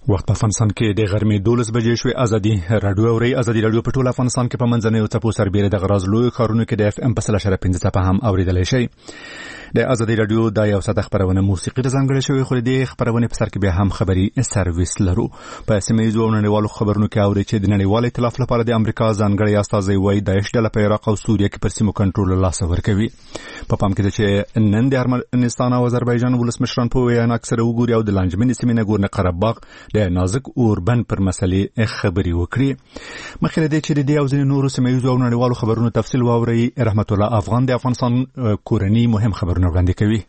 وخت په افغانستان کې د غرمې 12 بجې شوې. ازادي رادیو اوري. ازادي رادیو په ټول افغانستان کې په منځنیو څپو سربېره د غراز لوی ښارونو کې د اف ام په 3.5 څپه هم اوریدلای شي. د ازادي رادیو د یو ساده خبرونه موسیقي د ځانګړې شوی خو د خبرونه په سر کې به هم خبري سرویس لرو. په سیمه‌یزو او نړیوالو خبرونو کې اوري چې د نړیوال ائتلاف لپاره د امریکا ځانګړی استازی وایي داعش ډله په عراق او سوریه کې پر سیمو کنټرول لاس ورکوي. په پام کې چې نن د ارمنستان او آذربایجان ولسمشران په وینا اکثره وګوري او د لانجمن سیمې نګورنه قرهباغ د نازک اوربند پر مسلې خبري وکړي. مخکې د چې د دې او ځینې نورو سیمه‌یزو او نړیوالو خبرونو تفصیل واوري. رحمت الله افغان د افغانستان کورنی مهم خبرونه وړاندې کوي.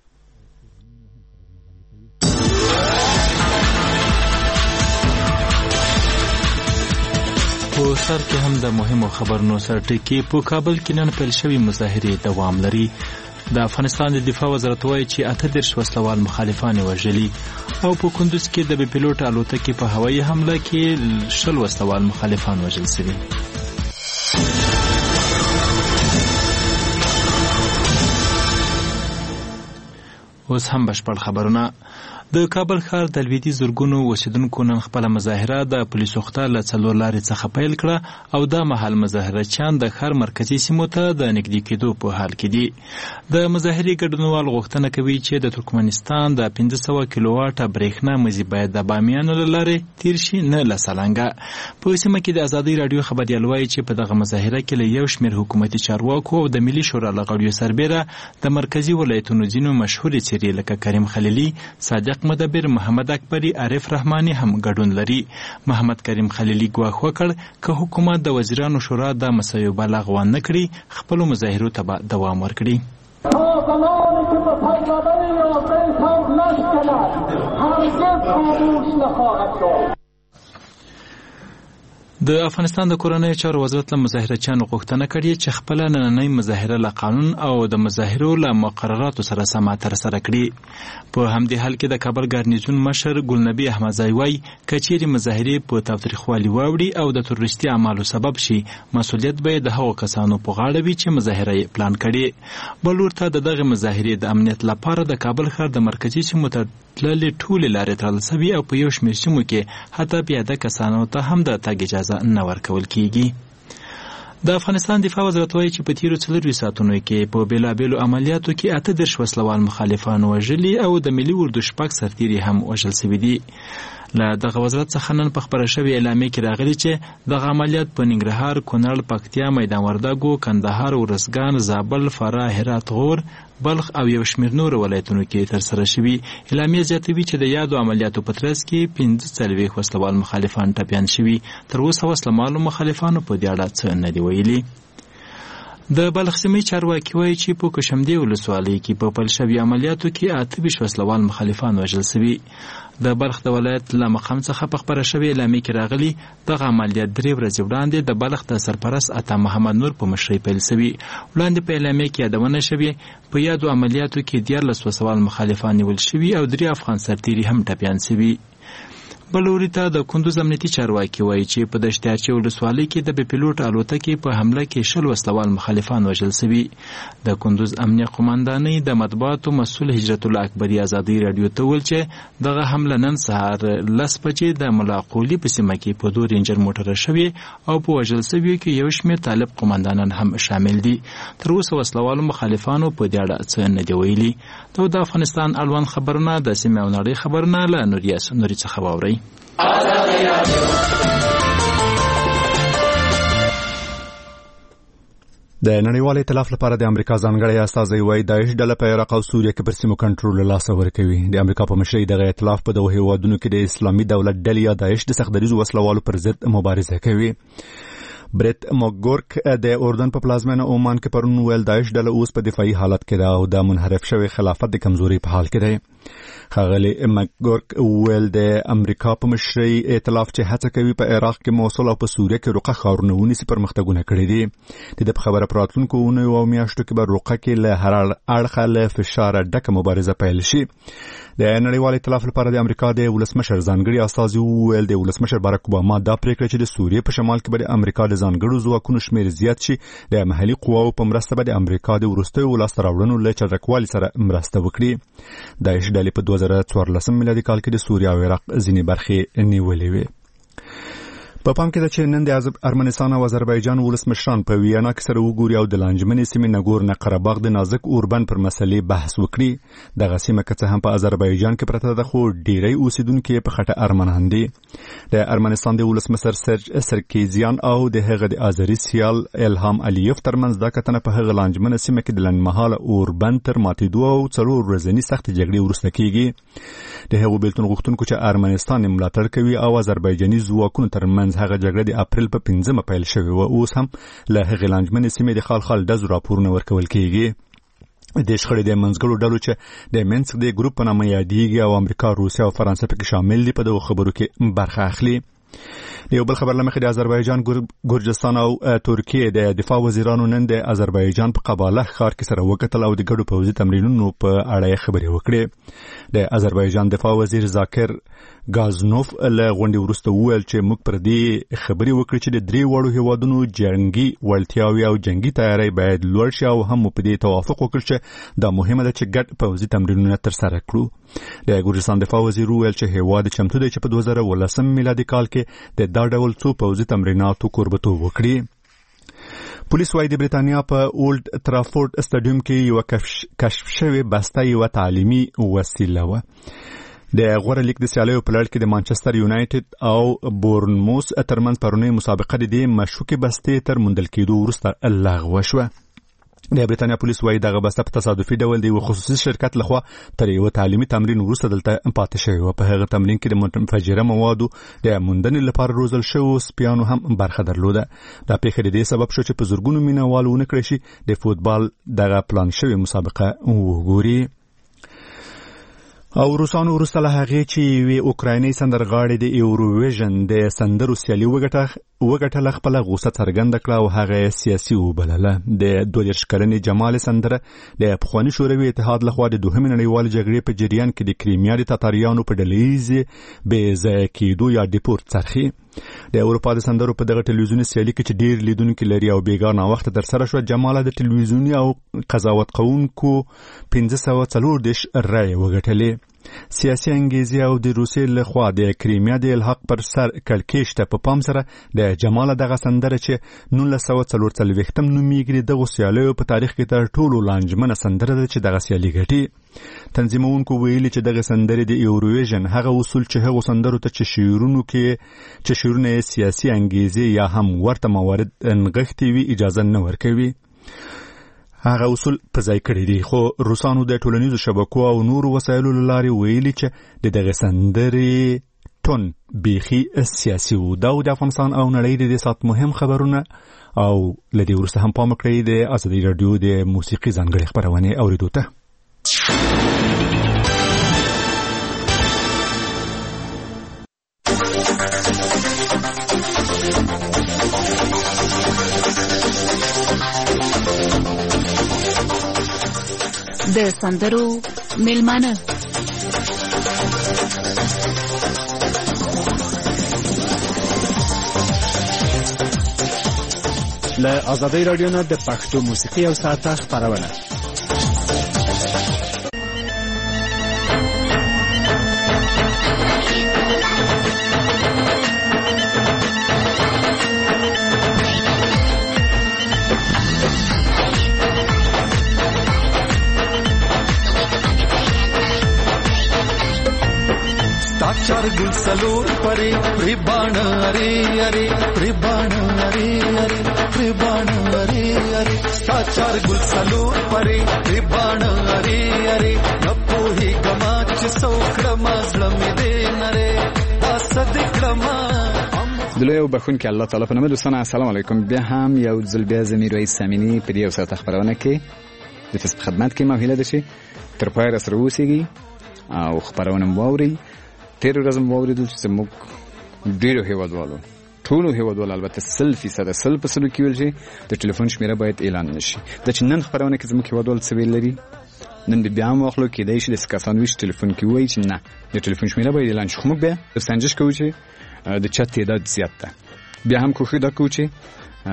په سر کې هم د مهمو خبرونو سرټکی. په کابل کې نن پیل شوی مظاهرې دوام لري. د افغانستان د دفاع وزارت وایي چې 38 وسلوال مخالفان وژلي او په کندوز کې د بي پيلوټ الوتکې په هوایي حمله کې 10 وسلوال مخالفان وژل شوي. اوس هم بشپړ خبرونه. د کابل ښار د لویدي زرګونو اوسیدونکو نن خپله مظاهره د پولیسو خطر له 4 لارې څخه پیل کړه او دا مهال مظاهرچیان د ښار مرکزي سیمو ته د نږدې کېدو په حال کې دي. د مظاهرې ګډونوال غوښتنه کوي چې د ترکمنستان د 500 کیلو واټه برېښنا مزي باید د بامیانو له لارې تیر شي نه له سالنګه. په سیمه کې د ازادي رادیو خبریال وایي چې په دغه مظاهره کې له یو شمېر حکومتي چارواکو او د ملي شورا له غړیو سربېره د مرکزي ولایتونو ځینو مشهورې څېرې لکه کریم خلیلي، صادق مدبر، محمد اکبری، عارف رحماني هم ګډون لري. محمد کریم خلیلي ګواښ وکړ که حکومت د وزیرانو شورا د مسایو بلغ ونه کړي خپلو مظاهرو ته به دوام ورکړي. د افغانستان د کورنۍ چارو وزارت له مظاهرچیانو غوښتنه کړې چې خپله نننۍ مظاهره له قانون او د مظاهرو له مقرراتو سره سمه ترسره کړي. په همدې حال کې د کابل ګارنیزون مشر ګلنبي احمدزی وایي که چیرې مظاهرې په تاوتریخوالي واوړي او د تروریستي اعمالو سبب شي مسؤلیت به د هغو کسانو په غاړه وي چې مظاهره یې پلان کړي. بل ورته د دغې مظاهرې د امنیت لپاره د کابل ښار د مرکزي سیمو ته تللې ټولې لارې تړل سوي او په یو شمېر سیمو کې حتی پیاده کسانو ته هم د تګ اجازه نه ورکول کیږي. د افغانستان دفاع وزارت وایي چې په تیرو 4 ساعتونو کې په بیلابیلو عملیاتو کې 38 وسلوال مخالفان وژلي او د ملي اردو شپږ سرتیري هم وژل شوي دي. له دغه وزارت څخه نن په خبره شوې اعلامیه کې راغلي چې دغه عملیات په ننګرهار، کونړ، پکتیا، میدان وردګو، کندهار، ورسګان، زابل، فراه، هرات، غور، بلخ او یو شمېر نورو ولایتونو کې ترسره شوي. اعلامیه زیاتوي چې د یادو عملیاتو په ترڅ کې 45 وسلوال مخالفان ټپیان شوي. تر اوسه وسلوالو مخالفانو په دې اړه څه نه دي ویلي. د بلخ سیمې چارواکي وایي چې په کشمدې ولسوالۍ کې په پیل شوي عملیاتو کې 28 وسلوال مخالفان وژل شوي. د بلخ د ولایت له مقام څخه په خبره شوې اعلامیه کې راغلي دغه عملیات 3 ورځې وړاندې د بلخ د سرپرست عطا محمد نور په مشرۍ پیل شوي. وړاندې په اعلامیه کې یادونه شوې په یادو عملیاتو کې 14 وسلوال مخالفان نیول شوي او 3 افغان سرتیري هم ټپیان شوي. بل وریته د کندوز امنیتي چارواکي وایي چې په دشتیاچې ولسوالۍ کې د بي پيلوټ الوتکې په حمله کې 10 وسلوال مخالفان وژل شوي. د کندوز امنیه قومندانۍ د مطبوعاتو مسؤل هجرت الله اکبري ازادي رادیو ته ویل چې دغه حمله نن سهار 10 بجې د ملاقولي په سیمه کې په 2 رینجر موټره شوې او په وژل شویو کې یو شمېر طالب قومندانان هم شامل دي. تر اوسه وسلوالو مخالفانو په دې اړه څه نه دی ویلي. د افغانستان اړوند خبرونه د سیمې او نړۍ خبرونه له نوري څخه واورئ. د نړیوال ائتلاف لپاره د امریکا ځانګړی استازی وایي داعش ډله په عراق او سوریه کې پر سیمو کنټرول لاس ورکوي. د امریکا په مشرۍ دغه ائتلاف په دغو هیوادونو کې د اسلامي دولت ډلې یا داعش د سختدریزو وسلوالو پر ضد مبارزه کوي. برت ماګورک د اردن په پلازمینه عمان کې پرون ویل داعش ډله اوس په دفاعي حالت کې ده او د منحرف شوی خلافت د کمزوري په حال کې دی. ښاغلي ماګورک ویل د امریکا په مشرۍ ائتلاف چې هڅه کوي په عراق کې موصل او په سوریه کې رقه ښارونه ونیسي پرمختګونه کړي دي. د دې په خبره په راتلونکو اونیو او میاشتو کې به رقه کې له هر اړخه له فشار ډکه مبارزه پیل شي. د نړیوال ائتلاف لپاره د امریکا د ولسمشر ځانګړي استازي ویل د ولسمشر باراک اوباما دا پریکړه چې د سوریه په شمال کې به د امریکا د ځانګړو ځواکونو شمېر زیات شي د محلي قواو په مرسته به د امریکا د وروستیو لاسته راوړنو له چټکوالي سره مرسته وکړي. داعش ډلې په 2014 میلادي کال کې د سوریه او عراق ځینې برخې نیولې وې. په پام کې ده چې نن د ارمنستان او آذربایجان ولسمشران په ویانا کې سره وګوري او د لانجمنې سیمې نګورنه قرهباغ د نازک اوربند پر مسلې بحث وکړي. دغه سیمه که څه هم په آذربایجان کې پرته ده خو ډیری اوسیدونکي په خټه ارمنان دي. د ارمنستان د ولسمشر سرج سرکیزیان او د هغه د آذری سیال الهام الیف ترمنځ دا کتنه په هغه لانجمنه سیمه کې د لنډمهاله اوربند تر ماتېدو او 4 ورځنۍ سختې جګړې وروسته کېږي. د هغو بیلتون غوښتونکو چې ارمنستان ملاتړ کوي او آذربایجاني ځواکونو ترمنځ هغه جګړه د اپریل په 5 پیل شوې و. اوس هم له هغې لانجمنې سیمې د خال ډزو راپورونه ورکول کېږي. د شخړې د منځګړو ډلو چې د مینسک د ګروپ په نامه یادېږي او امریکا، روسیه او فرانسه پکې شامل دي په دغو خبرو کې برخه اخلي. د یو بل خبر لمخې د آذربایجان، ګرجستان او ترکیه د دفاع وزیرانو نن د آذربایجان په قباله ښار کې سره وکتل او د ګډو پوځي تمرینونو په اړه خبرې وکړې. د آذربایجان دفاع وزیر ذاکر غازنوف له غونډې وروسته وویل چې موږ پر دې خبرې وکړې چې د 3 وړو هیوادونو جنگي وړتیاوې او جنگي تیاری باید لوړ شي او هم په دې توافق وکړ چې دا مهمه ده چې ګډ پوځي تمرینونه ترسره کړو. د ګرجستان دفاع وزیر وویل چې هیواد چمتو دی چې په 2019 میلادي کال کې د دا ډول څو پوځي تمریناتو کوربتوب وکړي. پولیس وايي د بریتانیا په اولډ ترافورد اسټاډیوم کې یو کشف شوی بسته یو تعلیمي وسیله و. د غوړه لیګ د سیالیو په لړ کې د مانچستر یونایټډ او بورنموث ترمنځ پرونی مسابقه د دې مشکوکې بستې تر موندل کېدو وروسته لغوه شوه. د بریتانیا پولیس وايي دغه بسته په تصادفي ډول د یو خصوصي شرکت لخوا تر یو تعلیمي تمرین وروسته دلته پاتې شوی و. په هغه تمرین کې د منفجره موادو د موندنې لپاره روزل شوو سپیانو هم برخه درلوده. دا پیښه د دې سبب شو چې په زرګونو مینوال ونکړي شي د فوتبال دغه پلان شوی مسابقه وګوري. او روسانو وروسته له هغې چې یوې اوکرایني سندرغاړې د ایوروویژن د سندرو سیالي وګټله خپله غوسه څرګنده کړه او هغه سیاسي وبلله. د 22 کلنې جمال سندره د پخواني شوروي اتحاد لخوا د دوهمې نړیوالې جګړې په جریان کې د کریمیا د تاتاریانو په ډلهییزې بې ځایه کېدو یا ډیپورت څرخي. د اروپا د سندرو په دغه ټلویزیوني سیالي کې چې ډیر لیدونکي لري او بیګار ناوخته ترسره شوه، جماله د ټلویزیوني او قضاوت کوونکو 540 رایې وګټلې. سیاسي انګیزې او د روسیې لخوا د کریمیا د الحاق پر سر کړکېچ ته په پام سره د جماله دغه سندره چې 1944 نومیږي دغه سیالیو په تاریخ کې تر ټولو لانجمنه سندره ده چې دغه سیالي ګټي. تنظیمونکو ویلي چې دغه سندرې د ایوروویژن هغه اصول چې هغه سندرو ته چې شعرونه سیاسي انګیزې یا هم ورته موارد نغښتي وي اجازه نه ورکوي. هغه اصول په ځای کړی دي. خو روسانو د ټولنیزو شبکو او نورو وسایلو له لارې ویلي چې دغه سندرې ټون بیخي سیاسي و. دا د افغانستان او نړۍ د دې سات مهم خبرونه او لدې وروسته هم پام کړئ د ازادي رادیو د موسیقي ځانګړې خبرونه اوریدو ته. د سندرو میلمانه له آزادۍ رادیو نه د پښتو موسیقي او ساعته خپرونه. चार गुल सलोर परे प्रिबाण अरे अरे प्रिबाण अरे अरे प्रिबाण अरे अरे चार गुल सलोर परे प्रिबाण अरे अरे नपो ही गमाच सौखड़मा ظلمې دې نره اسد کړما. دلوی او بخون کې الله تعالی په نامه. دوستان السلام علیکم. بیا هم یو ځل بیا زمیر رئیس سامینی په دې اوسه خبرونه کې د فیسبوک خدمت کې مهاله ده شي تر پای را سره وسیږي او خبرونه موري. تیر ورځ مو اوریدل چې موږ ډیرو هیوادوالو ټولو هیوادوالو البته 100% کې ویل شي د ټلیفون شمیره باید اعلان نشي. د چنن خبرونه کې زموږ هیوادوال څه ویل لري نن بیا هم واخلو کې دای شي د سکاسانویش ټلیفون کې وایي چې نه د ټلیفون شمیره باید اعلان شي. خو موږ بیا سنجش کوو چې د چت تعداد زیات ده. بیا هم کوښښ وکړو چې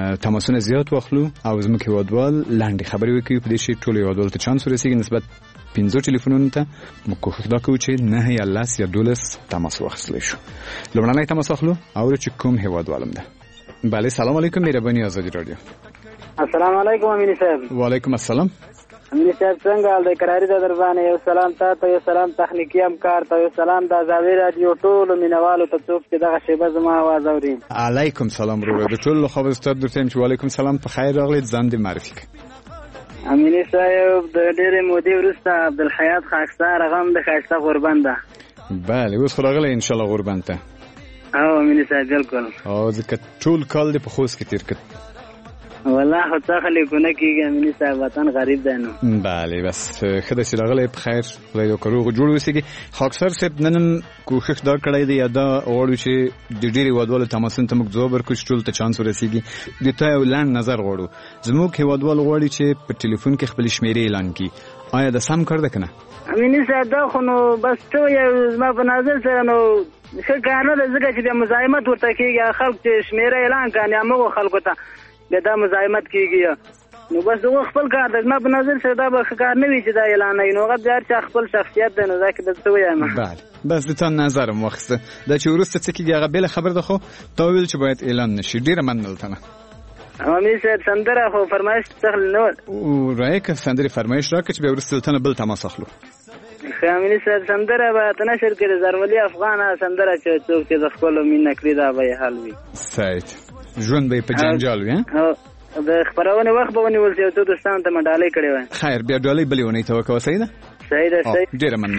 تماسونه زیات واخلو او زموږ هیوادوال لاندې خبرې وکړي په دې شي ټولو هیوادوالو ته چانس ورسیږي نسبت 15 ټلیفونونو ته موږ کوښښ دا کوو چې 9 یا 10 یا 12 تماس واخیستلی شو. لومړنی تماس اخلو او چې کوم هیوادوالم ده. بله سلام علیکم مهرباني آزادي رادیو. السلام علیکم امین صاحب. وعلیکم السلام. امین صاحب څنګه حال دی؟ قراری ده در باندې. یو سلام تاسو، یو سلام تخنیکی همکار ته، یو سلام د آزادي رادیو ټولو مینوالو ته څوک چې دغه شیبه زما आवाज اوري. علیکم سلام ورو. د ټولو خبر ستاسو درته چې وعلیکم سلام په خیر راغلی. ځان دې معرفي کړئ. امین صاحب د ډېرې مودې وروسته عبدالحیات خاکسار غم د ښایسته غوربند ده. بله اوس خو راغلی ان شاء الله غوربند ته. او امین صاحب بالکل. او ځکه ټول کال دې په خوست کې تیر کړ. والله خو څه خلیکونه کېږي امین صاحب، وطن غریب دی نو. بله بس ښه ده چې راغلی په خیر، خدای دې وکړي روغ جوړ اوسېږي. خاکسار صاحب نن هم کوښښ دا کړی دی یا دا غواړو چې د ډېرې هېوادوالو تماسونو ته موږ ځواب ورکړو چې ټولو ته چانس ورسېږي. د تا یو لنډ نظر غواړو. زموږ هېوادوال غواړي چې په ټلیفون کې خپلې شمېرې اعلان کړي. آیا دا سم کار ده که نه؟ امین صاحب دا خو نو بس څه یو زما په نظر سره نو ښه کار نه دی، ځکه چې بیا مزاحمت ورته کېږي. خلک چې شمېره اعلان کړي یا موږ خلکو ته بیا دا مزاحمت کېږي نو بس دغه خپل کار دی. زما په نظر سره دا به ښه کار نه وي چې دا اعلان وي. نو هغه د هر چا خپل شخصیت دی، نو دا کې درته ووایم. بله بس د تا نظر مو واخیسته. دا چې وروسته څه کېږي هغه بېله خبر ده، خو تا وویل چې باید اعلان نه شي. ډېره مننه له تا نه. امین صاحب سندره خو فرمایش څخه نه و راځه که سندرې فرمایش راکړه چې بیا وروسته له تا نه بل تماس اخلو. ښه امین صاحب سندره به ته نشر کړې، زرولي افغانه سندره چې څوک چې د خپلو مینه کړي دا به یې حل وي. صحیح ژوند به یې په جنجال وي. د خپرونې وخت به ونیول شي، یو څو دوستانو ته مې ډالۍ کړې وای. خیر بیا ډالۍ بلې اونۍ ته وکړه. صحیح ده صحیح ده صحیح. ډېره مننه.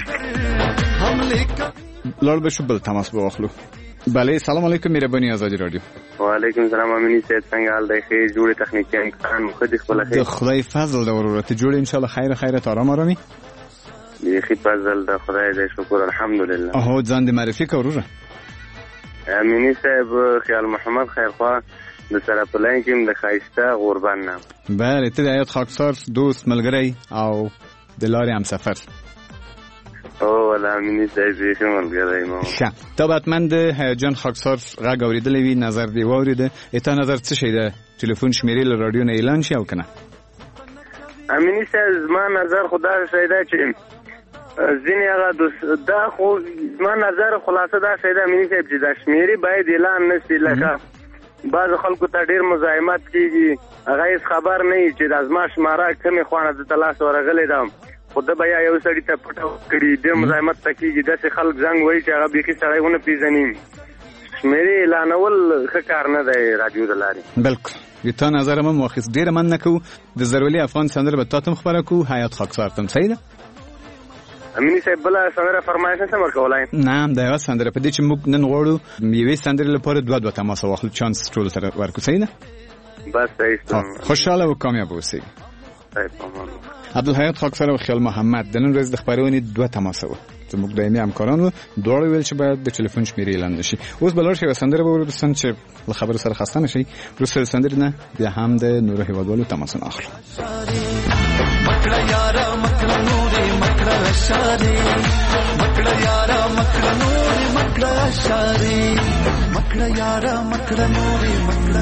لاړ به شو بل تماس به واخلو. بله سلام علیکم مهرباني آزادي رادیو. وعلیکم السلام امین صاحب څنګه حال دی؟ ښه جوړې تخنیکي امکان خو دې خپله د خدای فضل ده وروره. ته جوړې انشاءالله خیر خیرت آرام آرامي. بیخي فضل ده خدای دې شکر الحمدلله. هو ځان دې معرفي که وروره. امیني صاحب خیال محمد خیرخوا د سره په لاین کې د ښایسته غوربند نه. بله ته د حیات خاکسار دوست ملګری او د لارې همسفر. او والله امیني صاحب بیخي ملګری ما. ښه تا به حتما د حیات جان خاکسار غږ اورېدلی وي، نظر دې واورېده. تا نظر څه شی ده؟ ټلیفون شمېرې له راډیو نه اعلان شي او که نه؟ امیني صاحب زما نظر خو دا شی ده چې ځینې هغه دا خو زما نظر خلاصه دا شی ده امیني صاحب چې دا شمېرې باید اعلان نه شي. لکه بعض خلکو ته ډېر مزاحمت کېږي، هغه هېڅ خبر نه وي چې دا زما شماره کومې خوا نه دته لاس ورغلی ده، خو ده به یا یو سړي ته پټه کړي. ډېر مزاحمت ته کېږي، داسې خلک زنګ وایي چې هغه بیخي سړی ونه پېژني. شمېرې اعلانول ښه کار نه دی راډیو د لارې. بلکل د تا نظر هم واخیست. ډېره مننه کوو. د زرولي افغان سندره به تا ته هم خپره کوو، حیات خاکسار ته هم. صحیح ده امیني صاحب بله سندره فرمایش نشم ورکولی؟ نه د یوه سندره په دې چې موږ نن غواړو یوې سندرې لپاره دوه تماسه واخلو، چانس ټولو سره ورکړو. صحیح ده بس صحیح. خوشحاله او کامیاب اوسئ. عبدالحیات خاکسار او خیال محمد د نن ورځ د خپرونې دوه تماسه وه. زموږ دایمي همکاران وو، دواړو ویل چې باید د ټلیفون شمېرې اعلان نه شي. اوس به لاړ شي یوه سندره به وروستن چې له خبرو سره خسته نه شئ. وروسته د سندرې نه بیا هم د نورو هېوادوالو تماسونه اخلو. مکړه یاره مکړه نورې مکړه اشارې مکړه یاره مکړه نورې مکړه اشارې مکړه یاره مکړه نورې مکړه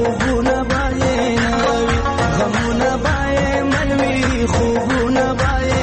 خوبونه باید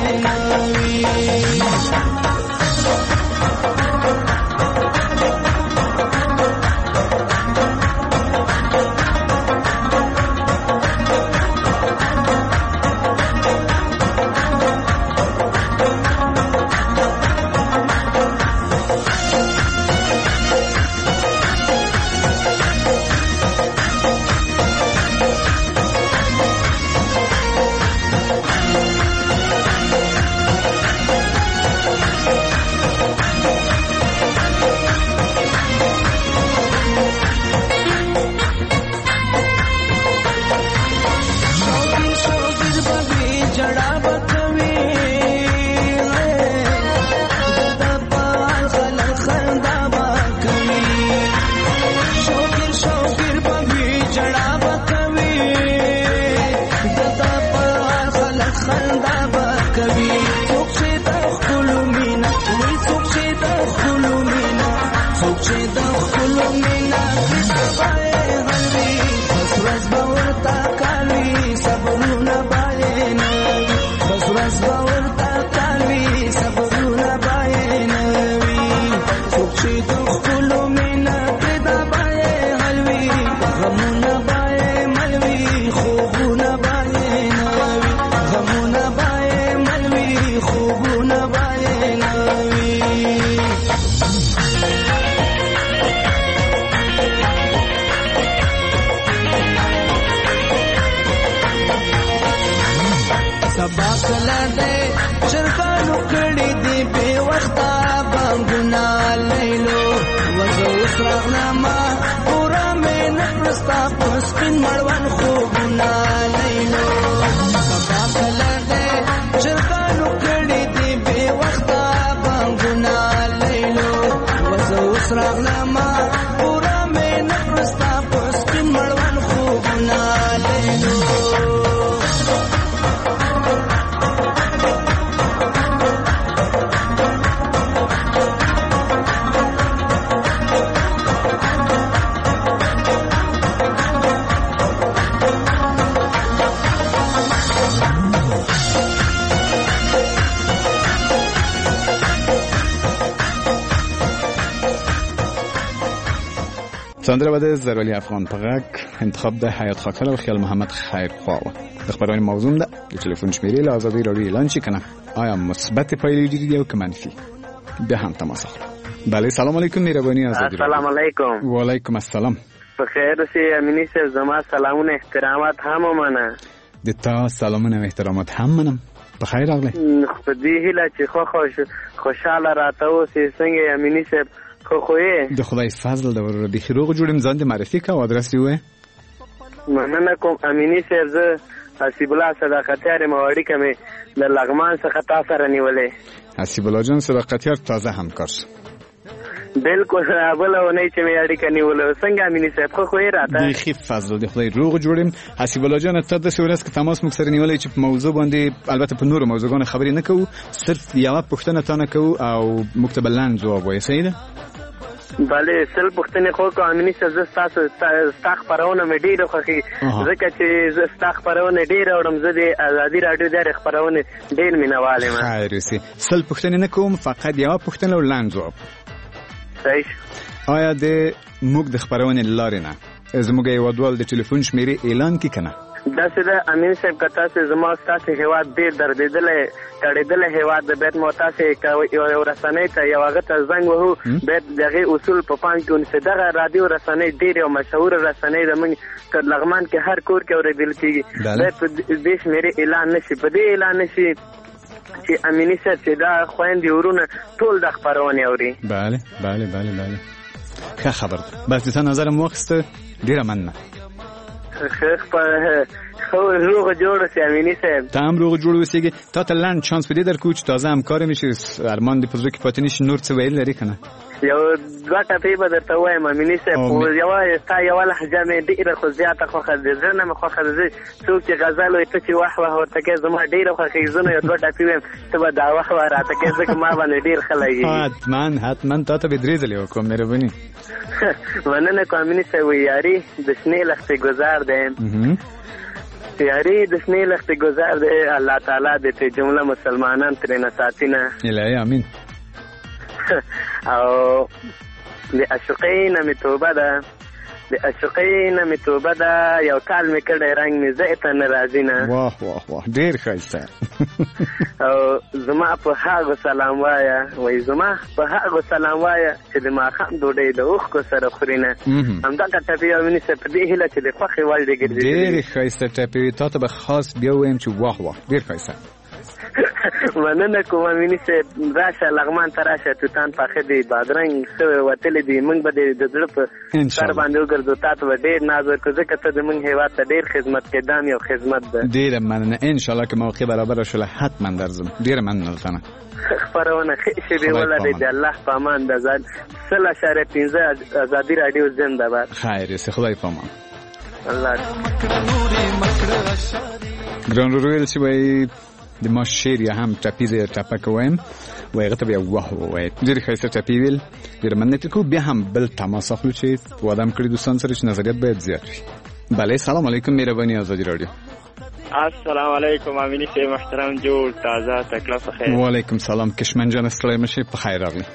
چې د خپلو مینا کړي غلوي بس ورځ به ورته کالوي صبرونه باندې نه بس ورځ به ورته کالوي صبرونه باندې نه وي څوک چې د خپلو مینا کړي باندې غلوي غمونه باندې ملوي خوبونه باندې نه وي غمونه باندې ملوي خوبونه باندې نه وي سبا کله دې چرګانو کړي دي په وخته بانګونه لیلو وزو سرغنما پورا مې نفرستا پسپین مړوان خوبونه لیلو سبا کله دې چرګانو کړي دي په وخته بانګونه لیلو وزو سرغنما پورا مې نفرستا پسپین مړوان خوبونه لیلو سندره به د زرولی افغان په غږ انتخاب د حیات خاکسر او خیال محمد خیرخوا و د خبرونې موضوع ده د ټلیفون شمیرې له ازادي راډیو اعلان شي کنه آیا مثبت پایلې لري او که منفي بیا هم تماس اخلو. بله سلام علیکم مهربانی ازادي راډیو. السلام علیکم. و علیکم السلام. په خیر اوسې امینی صاحب زما سلامونه احترامات هم ومنه. د تا سلامونه او احترامات هم منم. په خیر راغلی. خو دې هیله چې خوشاله راته اوسې څنګه امینی صاحب خوې د خدای فضل د ور د خروغ جوړم ځان د معرفي کا ادرس دی وې مننه کوم امینی صاحب زه حسیب الله صداقتیار موړی کمه د لغمان څخه تاسو سره نیولې حسیب الله جان صداقتیار تازه همکار بالکل راولونه چې مې اړیکه نیولې څنګه امینی صاحب خوې راته د خې فضل د خدای روغ جوړم حسیب الله جان ته د سورس کې تماس مکسر نیولې چې په موضوع باندې البته په نورو موضوعونو خبرې نه کوو صرف یو پوښتنه تانه کوو او مکتب لاند جواب وایي سیده بله سل پښتنې خو کو امینی صاحب تاسو خبرونه مې ډیره خوښي ځکه چې زه خبرونه ډیره اورم زه د ازادي رادیو د خبرونه ډیر مینواله ما خیر سي سل پښتنې نه کوم فقط یو پښتنه لاند جواب صحیح آیا د موږ د خبرونه لارې نه زموږ یو ډول د ټلیفون شمیرې اعلان کی کنه دا چې امین صاحب کتا سے زما تاسو هواد ډیر دردیدل تړیدل هواد د بیت موتاسه یو رسنۍ ته یو هغه ته زنګ وهو بیت دغه اصول په پام کې ونسه دغه رادیو رسنۍ ډیر او مشهور رسنۍ د من لغمان کې هر کور کې اوریدل کیږي د دیش مېره اعلان نشي په دې اعلان نشي چې امینی صاحب چې دا خويندې ورونه ټول د خبرونه اوري bale ښه خبر بس د نظر موخسته ډیره مننه خو روغ جوړ سي امینی صاحب تام روغ جوړ وسیږي تا ته لاند چانس پیدا درکو چې تازه همکار میشي ارمان دی پزړه کې پاتې نشي نور څه ویل لري کنه یو دوه ټپې به درته وایم امینی صاحب یو لهجه مې ډېره خو زیاته خوښه ده زه نه مې خوښه ده څوک چې غزل وایي ته چې واه واه ورته کوې زما ډېره خوښېږي زه نو یو دوه ټپې وایم ته به دا واه واه راته کوې ځکه ما باندې ډېر ښه لګېږي حتما تا ته به درې ځلې وکړم مهرباني مننه کوم امینی صاحب یاري د شنې لښتې ګزار دی یاري د شنې لښتې ګزار دی الله تعالی دې ته جمله مسلمانان ترېنه ساتي نه الهي امین او د عشقین می توبه ده د عشقین می توبه ده یو کال می کړی رنگ می زیته ناراضی نه واه واه واه ډیر ښایسته او زما په هغه سلام وایا وای زما په هغه سلام وایا چې د ماخام ډوډۍ د اوخ کو سره خورینه همدا ټپی او منی څه په دې هله چې د خوخي والدې ګرځي ډیر ښایسته ټپی ته به خاص بیا وایم چې واه واه ډیر ښایسته مننه کوم امینی صاحب راشه لغمان ته راشه توتان پاخه دی بادرنګ څه وتلې دی موږ به د زړه په سر باندې وګرځو تاسو به ډیر ناز ورکړو ځکه ته د موږ هیواد ته ډیر خدمت کېدام یو خدمت ده ډیر مننه ان شاء الله که موقع برابر شول حتما درځم ډیر مننه تنه خبرونه خې دی ولادي د الله په امان د زاد 3.15 ازادي رادیو زنده باد خیر سه خدای په امان الله ګران رویل چې وای د ما شعر یا هم ټپیز یا ټپک وایم و هغه ته بیا واه وایي ډېر ښایسته ټپې ویل ډېره مننه کوو. بیا هم بل تماس اخلو چې واده هم کړي دوستان سره چې نظریات باید زیات وي. بله سلام علیکم مهرباني آزادي رادیو. السلام علیکم امینی صاحب محترم جوړ تازه تکلیف خیر. وعلیکم سلام کشمن جان ستړی مشه په خیر راغلی.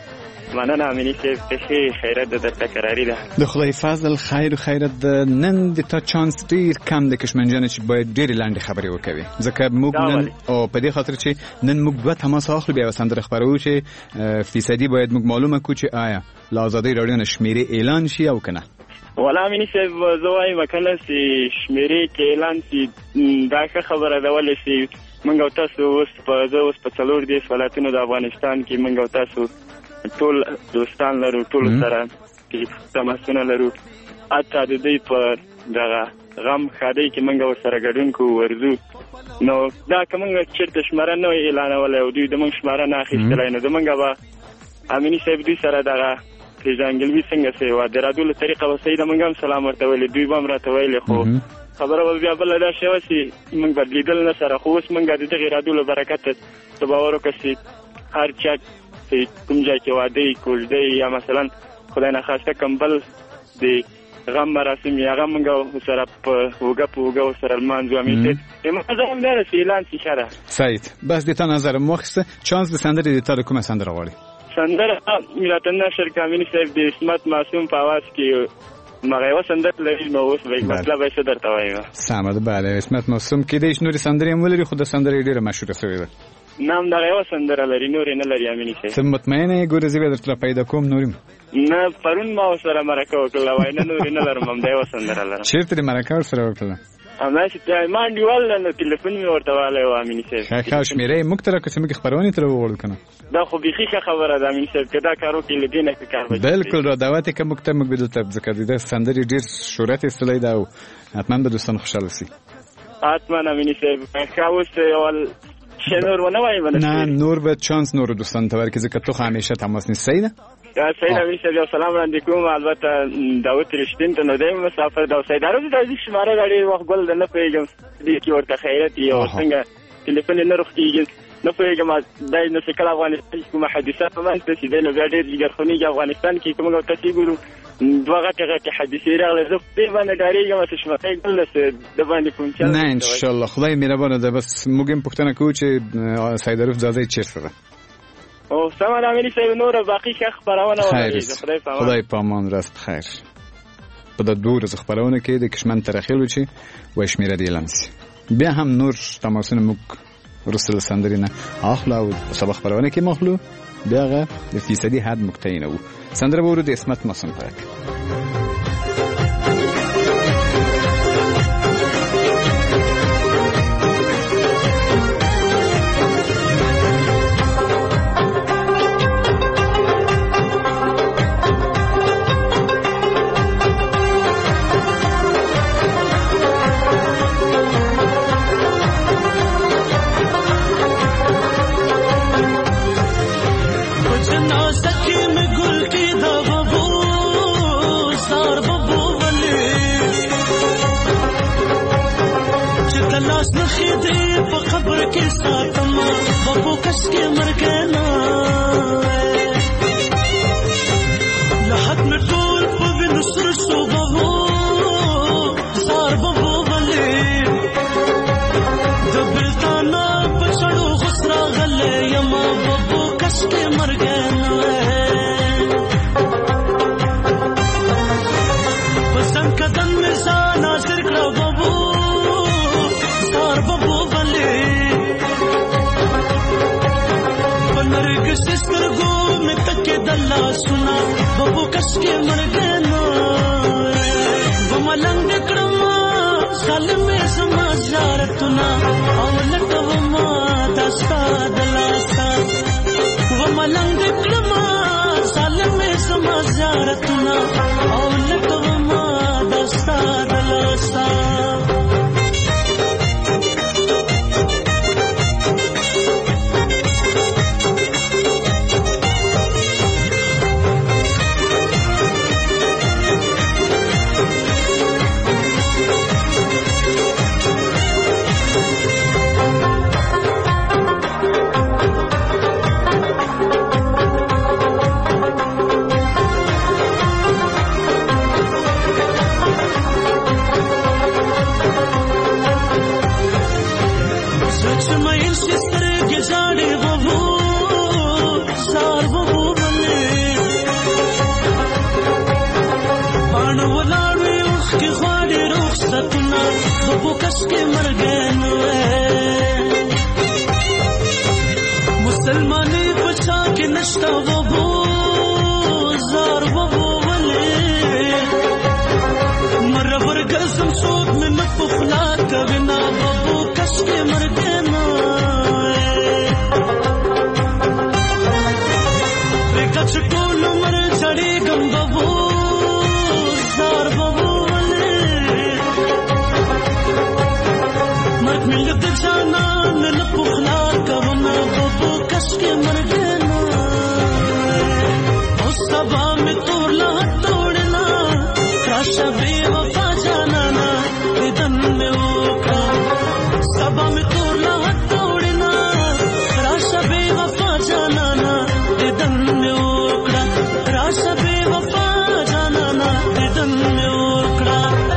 مننه امینی صاحب ته خیرت د تکراری ده. د خدای فضل خیر او خیرت د نن د تا چانس ډیر کم د کشمن جان چې باید ډیر لاندې خبرې وکوي ځکه موږ نن او په دې خاطر چې نن موږ دوه تماس اخلو بیا سندره خبرو چې فیصدي باید موږ معلومه کو چې آیا لا آزادۍ رادیو نشمیره اعلان شي او کنه. ولا امینی صاحب زه وایم کله چې شمیرې کې اعلان شي دا ښه خبره ده ولې چې موږ او تاسو اوس په څلور دېرش ولایتونو د افغانستان کې موږ او تاسو ټول دوستان لرو ټول سره کې تماسونه لرو حتی د دې په دغه غم ښادۍ کې موږ ورسره ګډون کوو ورځو نو دا که موږ چېرته شماره نه وای اعلانولی او دوی د موږ شماره نه اخیستلی نو زموږ به امیني صاحب دوی سره دغه پیژانګلوي څنګه سوې وه د راډیو له طریقه به صحیح ده موږ هم سلام ورته ویلې دوی به هم راته ویلې خو خبره به بیا بله دا شی وه چې موږ به لیدل نه سره خو اوس موږ د دغې راډیو له برکته ته باور وکړه چې هر چا کوم ځای کې واده یې کوژده یا مثلا خدای نخواسته کوم بل د غم مراسم یې هغه موږ سره په اوږه په اوږه ورسره لمانځو امین صاحب زه هم دا ده چې اعلان چې ښه ده. سعید بس د تا نظر مو واخیسته چانس د سندرې د تا د کومه سندره غواړي؟ سندره ملت النشر کامیني صاحب د عصمت معصوم په اواز کې مغه یوه سندره لري نو اوس به مطلب یې څه درته وایم. سمه ده بله عصمت معصوم کیدای شي نورې سندرې هم ولري خو د سندرې ډېره مشهوره سوې ده. نام دغه یوه سندره لري نورې نه لري امیني صاحب. ته مطمئنه یې ګوره زه بیا درته پیدا کوم نورې نه پرون ما ورسره مرکه وکړله وایي نه نورې نه لرم همدا یوه سندره لرم. چېرته دې مرکه ورسره وکړله؟ همداسې ما انډیوال نو تلیفون مې ورته وهلی و امیني صاحب. ښه شمېره یې موږ ته راکړه چې موږ خپرونې ته راوغواړو که نه دا خو بیخي ښه خبره ده امیني صاحب که دا کار وکړي له دې نه ښه کار به بلکل را دعوت یې که موږ ته موږ به دلته ځکه د ده سندرې ډېر شهرت ایستلی ده او حتما به دوستان خوشحاله سي. حتما امیني صاحب ښه اوس اول شی نور ونه وایي نه نور به چانس نورو دوستانو ته ورکړي ځکه تو خو همیشه تماس نیست صحیح ده؟ سید امین صاحب یو سلام وړاندې کوم البته داود رشتین ته نو دی مسافر ده او سیدارو د داسې شماره ده ډېر وخت ګل ده نه پوهېږم دې کې ورته خیرت یي او څنګه ټلیفون یې نه روغتېږي نه پوهېږم دی نو چې کله افغانستان کې کومه حادثه په منځ ته چې دی نو بیا ډېر جګرخونېږي افغانستان کې که موږ ورته ګورو دوه غټې حادثې راغلې زه په دې باندې ډارېږم چې شماره ګل ده د باندې کوم چل نه انشاءالله خدای مهربانه ده بس موږ هم پوښتنه کوو چې سیداروف ځاځی چېرته ده او سلام امینی صاحب نور باقی ښه خبرونه ولري خدای په امان راست خیر په د دوه ورځو خبرونه کې د کشمن ترخیل چې و شمیره دی اعلان شي بیا هم نور تماسونه موږ ورسره سندرې نه اخلو او سبا خبرونه کې مخلو بیا غا د فیصدي حد مقتینه وو سندره ورو د اسمت مسن پاک بابو کش کې مرګن مسلمانې پچا کې نشتا بابو زار بابو ولې مربر قسم څوک مې نه پخلا کوي نه بابو کش کې مرګن کچ ټول عمر چړې ګم بابو زار بابو ولې مرګ مې د جانا نه پخلا کوم بابو کش کې مرګنا او سبا مې تور لا توڑنا راشه بے وفا جانا نا دن مې وکړه سبا مې تور لا توڑنا راشه بے وفا جانا نا دن مې وکړه راشه بے وفا جانا نا دن مې وکړه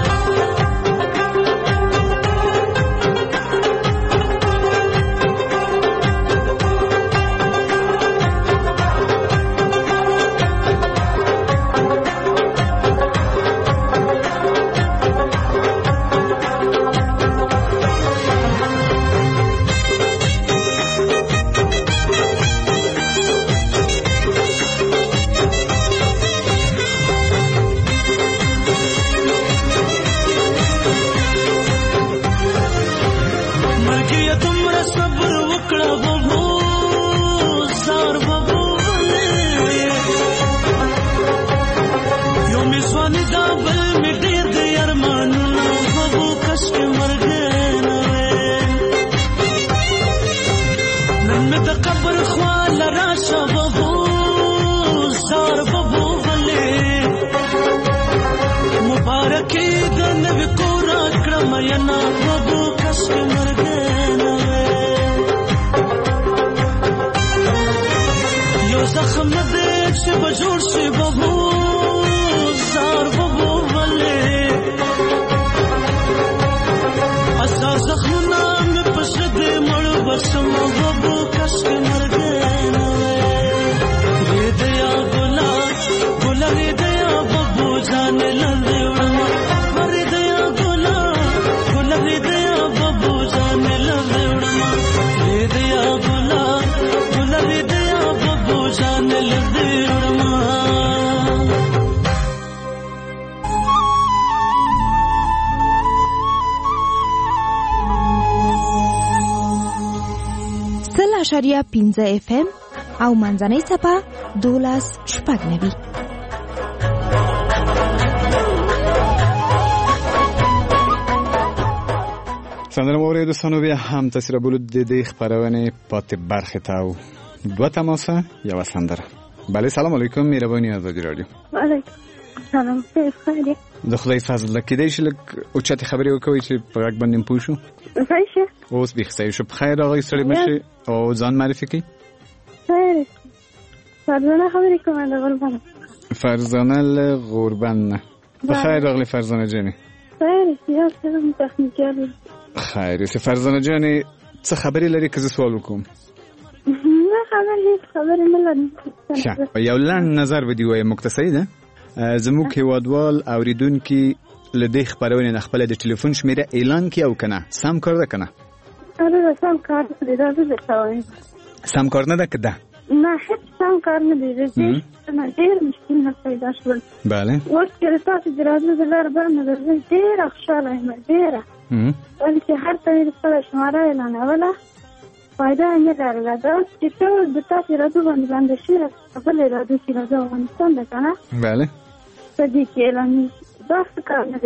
.15 FM او منځنۍ څپه 12.9. سندره مورید دوستانو بیا هم تاثیر بولود دیدی خبرونه پات برخی تاو دو تماسه یا سندره. بله سلام علیکم میربانی آزادی رادیو. علیکم سلام خیلی. د خدای فضل کیدای شي لک او چاته خبرې وکوي چې په راګ باندې پوښو. صحیح شه. اوس به خیر شو بخیر آقای سړی مشه او ځان معرفي کړئ. خیر. فرزانه خبرې کوم د غربان. فرزانه غربان. بخیر آقای فرزانه جانی. خیر یا سلام تخنیکال. خیر سه فرزانه جانی څه خبرې لري که زه سوال وکم؟ نه خبرې نه لرم. یو لاند نظر ودی وای مختصری ده. زموږ هیوادوال اوریدونکي لدې خبرونه نه خپل د ټلیفون شمیره اعلان کی او کنه سم کار ده کنه اره سم کار دی دا زه کوم سم کار نه ده کده نه هیڅ سم کار نه دی نه ډیر مشکل نه پیدا شول bale اوس چې تاسو درازه دلار باندې ډیر خوشاله یم ډیر ولې چې هر څه په شماره اعلان اوله فائدہ نه لرله دا چې ټول د تاسو راځو باندې شي خپل راځو چې راځو افغانستان ده کنه bale صدیق اعلان بس کار نه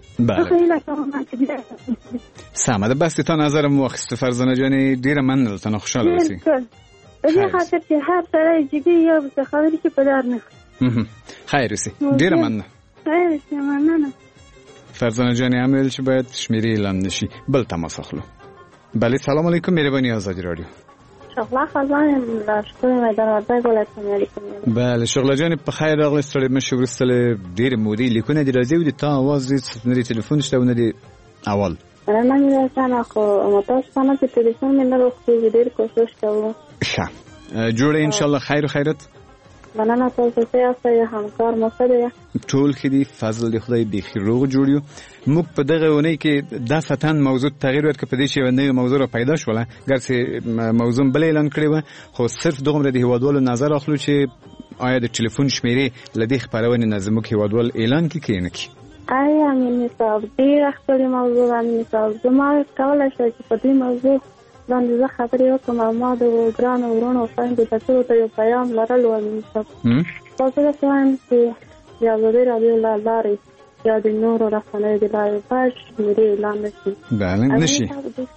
دی سامه ده بس تا نظرم واخست فرزانه جانی ډیره مننه تاسو خوشاله اوسئ دې خاطر چې هر څه جدي یو څه خبرې کې پدار نه خیر اوسئ ډیره مننه خیر اوسئ مننه فرزانه جانی عمل چې باید شمیره اعلان نشي بل تماس اخلو بله سلام علیکم مهربانی آزادی رادیو شغله خزانه لاشکوی میدان ولایتونه علیکم بله شغله جان په خیر راغلی ستړي مشه ورسله ډیر مودې لیکونه دی راځي د تا आवाज دې نه ټلیفون شته ونه دی اول انا مې ځان خو متاسفانه چې ټلیفون مې نه راخوي ډیر کوشش کوم ښه جوړه ان شاء الله خیر او خیرت مننه تاسو ته یاستئ همکار مو ښه دی ټول ښه دي فضل د خدای بیخي روغ جوړ یو موږ په دغه اونۍ کې دا فتن موضوع تغییر ورکړ په دې چې یو نوې موضوع را پیدا شوله ګرځي موضوع بل اعلان کړی و خو صرف دغه د هیوادوالو نظر اخلو چې آیا د ټلیفون شمیرې لدې خبرونه نظمک هیوادوال اعلان کې کینه کی آیا امین صاحب ډیر خپل موضوع امین صاحب زما کولای شي چې په دې موضوع باندې زه خبرې وکړم او ما د ګرانو ورونو خویندو ته ټولو ته یو پیغام لرلو امین صاحب تاسو ته وایم چې د ازادي راډیو له لارې یا د نورو رسنیو د لارې باید شمېرې اعلان نشي بله نشي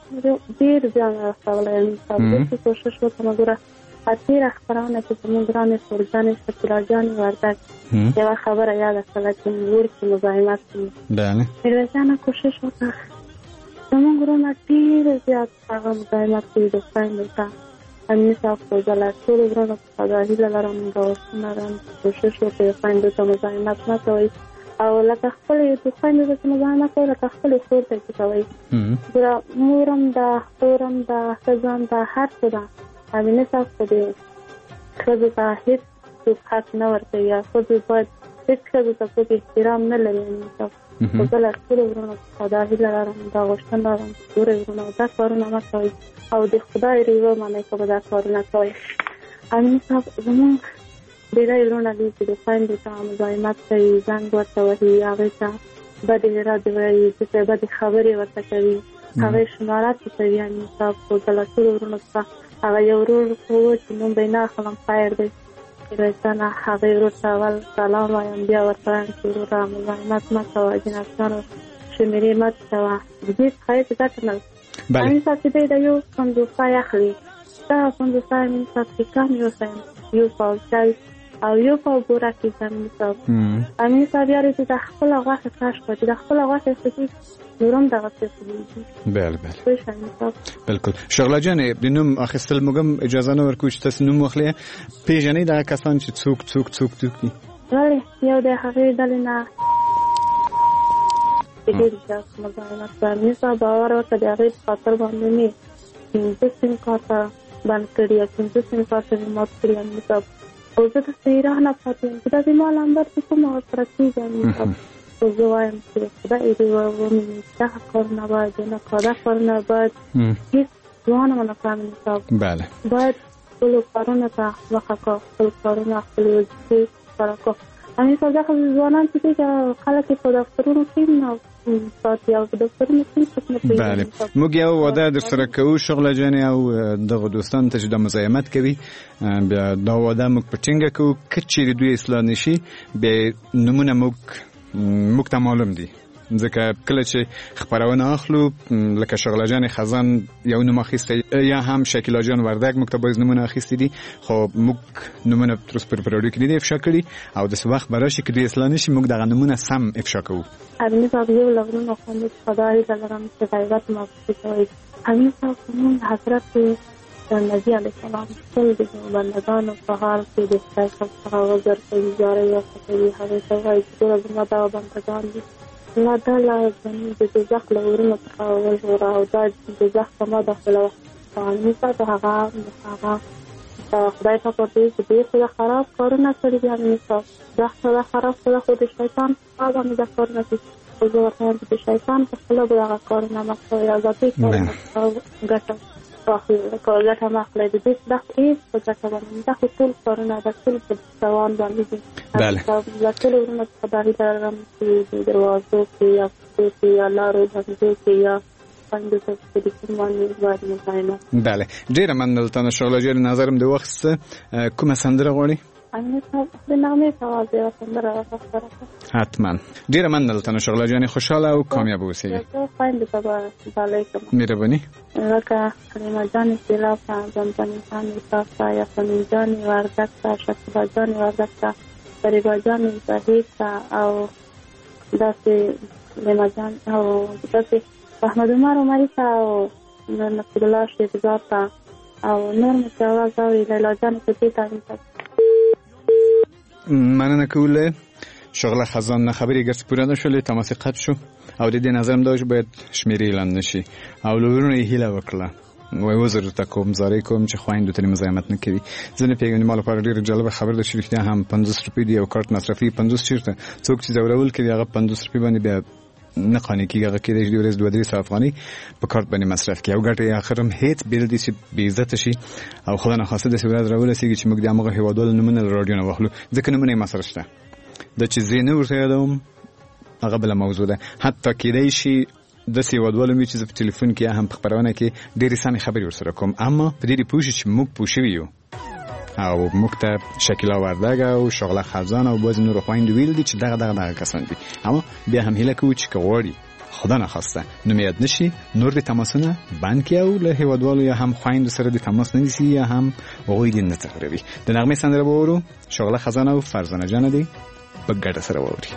ډېر زیان رسولی امین صاحب داسې کوشش وکړم ګوره تېره خپرونه کې زموږ ګرانې خورجانې شکیلاجانې وردګ یوه خبره یاده کړله چې مور کې مزاحمت کوي بله میرویس جانه کوشش وکړه زموږ ورونه ډېر زیات هغه مزاحمت کوي د خویندو ته امین صاحب خو زه له ټولو ورونو څخه دا هیله لرم دا وسونه لرم کوشش وکړئ خویندو ته مزاحمت نه کوئ او لکه خپلې د خویندو ته چې مزاحمت کوئ لکه خپلې خور ته چې کوئ ګوره مورم ده خورم ده ښځه ده هر څه ده امین صاحب خو د ښځو ته هېڅ څوک حق نه ورکوي یا ښځو باید هېڅ ښځو ته څوک احترام نه لري امین صاحب خو زه له ټولو ورونو څخه دا هیله لرم دا غوښتنه لرم چې ګورئ ورونو دا کارونه مه کوئ او د خدای ریوه منئ که به دا کارونه کوئ امین صاحب زموږ ډېری ورونه دي چې د خویندو ته مزاحمت کوي زنګ ورته وهي هغې ته بدې ردې وایي داسې بدې خبرې ورته کوي هغې شمارات کوي امین صاحب خو زه له ټولو ورونو څخه هغه یو ورور خو و چې نوم به یې نه اخلم خیر دی میرویسانه هغې ورور ته اول سلام وایم بیا ورته وایم چې وروره مزاحمت مه کوه جنسیانو شمېرې مه کوه د دې څخه هېڅ ګټه نه ده امین صاحب چې دی د یو پنځوسای اخلي دغه پنځوسای امین صاحب چې کم یو پاو چای او یو پاو بوره کېږي امین صاحب امین صاحب یارې چې د خپله غوښې کش کړه چې د خپله غوښې خوري نورم دغسې خورېږي بله بله بلکل شغله جانې د نوم اخیستل موږ هم اجازه نه ورکوو چې تاسو نوم واخلئ پېژنئ دغه کسان چې څوک دي ولې یو د هغې ډلې نه چې ډېر زیات مزاحمت کوي امین صاحب باور وکړه د هغې په خاطر باندې مې 15 سیم کارته بند کړي یا 15 سیم کارته مې مات کړي امین صاحب او زه داسې راه نه پاتې یم چې دا زما لمبر چې کومه ورسره کېږي امین صاحب خو زه وایم چې خدای دې ومني دغه کارونه باید ونه کړه دا کارونه باید هېڅ ځوانه ونه کړه امین صاحب باید خپلو کارونو ته مخه کړه خپل کارونه خپلې وظیفې سره کړه امین صاحب دغه ځوانان چې دي خلک یې په دفترونو کې نه ساتي او په دفترونو کې څوک نه پوهېږي موږ یو واده درسره کوو شغله جانې او دغه دوستانو ته چې د مزاحمت کوي بیا دا واده موږ په ټینګه کوو که چیرې دوی اصلاح نشي بیا نومونه موږ ته معلوم دي ځکه کله چې خبرونه اخلو لکه شغله جان خزان یو نوم اخیستی یا هم شکیلا جان وردګ موږ ته باز نمونه اخیستی دي خو موږ نمونه ترس پر پروډکټ دي افشا کړی او د وخت براشي کې د اسلام نشي موږ دغه نمونه سم افشا کوو امین صاحب یو لغرونو خوند خدای دلرم چې غیبت معافي کوي امین صاحب موږ حضرت نبی علیه السلام ټول د بندگانو په حال کې د خدای څخه وزر کوي جاره یا کوي هغه ته وایي چې زما دا بندگان دي الله تعالی زموږ د دوزخ له ورونو څخه وژغوره او دا دوزخ ته مه داخله امین صاحب هغه خدای ته پرته چې ډېر څه خراب کارونه کړي دي امین صاحب دا خدای خراب کړه خو د شیطان په باندې دا کارونه کوي خو زه ورته وایم چې د شیطان په خپله به دغه کارونه مه کوئ او ذاتي کارونه ګټه ګټه مه اخلئ د دې دا هېڅ په ګټه باندې دا خو ټول کارونه دا ټول په تاوان باندې دي له ټولو ورونو څخه دا هیله لرم چې د دروازو کې یا کوڅو کې یا لارو بندو کې یا باندې څه ټلیفون باندې باید مزاحمت بله ډېره مننه شغله جان نظرم د وخت کومه سندره غواړئ امین صاحب د نغمې په اواز یوه سندره راښکاره کړه حتما ډېره مننه شغله جانې خوشحاله او کامیابه اوسئ خویندو ته به ډالۍ کړم مهرباني لکه کریمه جانې سیلاب ته زمزمې جانې صاف ته یاسمین جانې وردګ ته شکیلا جانې وردګ ته فریبا جانې زهیر ته او داسې لیما جان او داسې احمد عمر عمري ته او نصیر الله شیخزاد ته او نور مې چې اواز اوري لیلا جانې ته دې ته مننه کوله شغله خزان نه خبرې ګرځ پوره نشولې تماس قطع شو او د دې نظرم دا باید شمیرې اعلان نشي او لورونه هیله وکړه وای وزر ته کوم زارې کوم چې خويندو ته مزاحمت نه کوي. ځنه پیغام مال پر ډیر جالب خبر ده چې هم 50 روپۍ دی او کارت مصرفي 50 چیرته څوک چې زورول کوي هغه 50 روپۍ باندې بیا نه قانې کیږي هغه کې د ورځ 2-3 افغاني په کارت باندې مصرف کوي او ګټه اخرم هیڅ بیل دي چې بې عزت شي او خدای نه خاصه د سورات راول سیږي چې موږ د هغه هیوادونو نمونه رادیو نه واخلو ځکه نمونه مصرف شته د چې زینه ورته یادوم هغه بل موضوع ده. حتی کېدای شي د سیوادوالو می چې په ټلیفون کې هم په خبرونه کې ډېری سمې خبرې ورسره کوم اما په دې پوښتنه چې موږ پوښیو یو او موږ ته شکیلا وردګ او شغله خزان او باز نور خويند ویل دي چې دغه کسان دي اما بیا هم هله کوي چې کوړی خدا نه خواسته نو میاد نشي نور د تماسونه بند کی او له هیوادوالو یا هم خويند سره د تماس نه نسی یا هم وګوي دي نه تقریبي د نغمه سندره وورو شغله خزان او فرزانه جان دي په ګډه سره ووري.